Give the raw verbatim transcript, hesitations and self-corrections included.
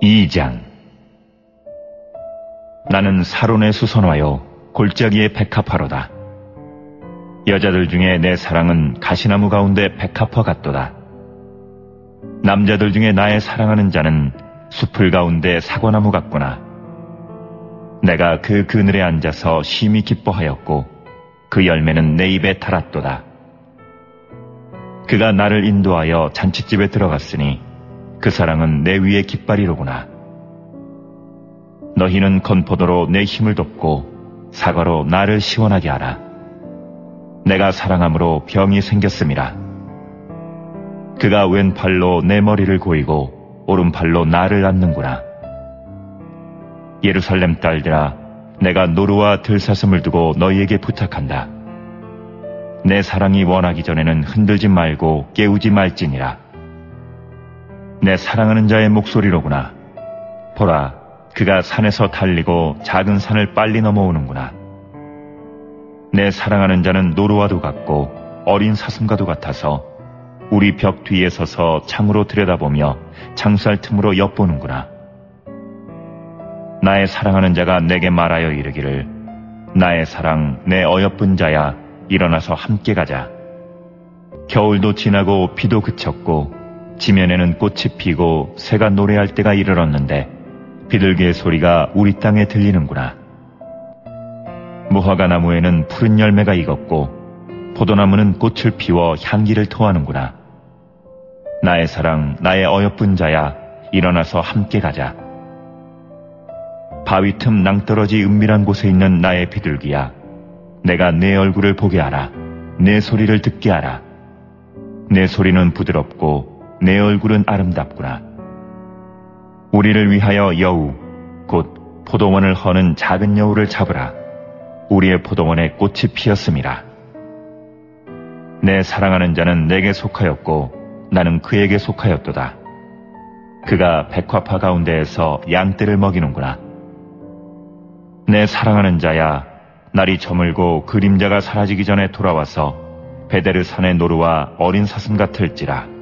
이 장. 나는 사론의 수선화요 골짜기의 백합화로다. 여자들 중에 내 사랑은 가시나무 가운데 백합화 같도다. 남자들 중에 나의 사랑하는 자는 수풀 가운데 사과나무 같구나. 내가 그 그늘에 앉아서 심히 기뻐하였고 그 열매는 내 입에 달았도다. 그가 나를 인도하여 잔칫집에 들어갔으니 그 사랑은 내 위에 깃발이로구나. 너희는 건포도로 내 힘을 돕고 사과로 나를 시원하게 하라. 내가 사랑함으로 병이 생겼음이라. 그가 왼팔로 내 머리를 고이고 오른팔로 나를 안는구나. 예루살렘 딸들아, 내가 노루와 들사슴을 두고 너희에게 부탁한다. 내 사랑이 원하기 전에는 흔들지 말고 깨우지 말지니라. 내 사랑하는 자의 목소리로구나. 보라, 그가 산에서 달리고 작은 산을 빨리 넘어오는구나. 내 사랑하는 자는 노루와도 같고 어린 사슴과도 같아서 우리 벽 뒤에 서서 창으로 들여다보며 창살 틈으로 엿보는구나. 나의 사랑하는 자가 내게 말하여 이르기를, 나의 사랑, 내 어여쁜 자야, 일어나서 함께 가자. 겨울도 지나고 비도 그쳤고 지면에는 꽃이 피고 새가 노래할 때가 이르렀는데 비둘기의 소리가 우리 땅에 들리는구나. 무화과 나무에는 푸른 열매가 익었고 포도나무는 꽃을 피워 향기를 토하는구나. 나의 사랑, 나의 어여쁜 자야, 일어나서 함께 가자. 바위 틈 낭떠러지 은밀한 곳에 있는 나의 비둘기야, 내가 내 얼굴을 보게 하라. 내 소리를 듣게 하라. 내 소리는 부드럽고 내 얼굴은 아름답구나. 우리를 위하여 여우, 곧 포도원을 허는 작은 여우를 잡으라. 우리의 포도원에 꽃이 피었음이라. 내 사랑하는 자는 내게 속하였고 나는 그에게 속하였도다. 그가 백합화 가운데에서 양떼를 먹이는구나. 내 사랑하는 자야, 날이 저물고 그림자가 사라지기 전에 돌아와서 베데르 산의 노루와 어린 사슴 같을지라.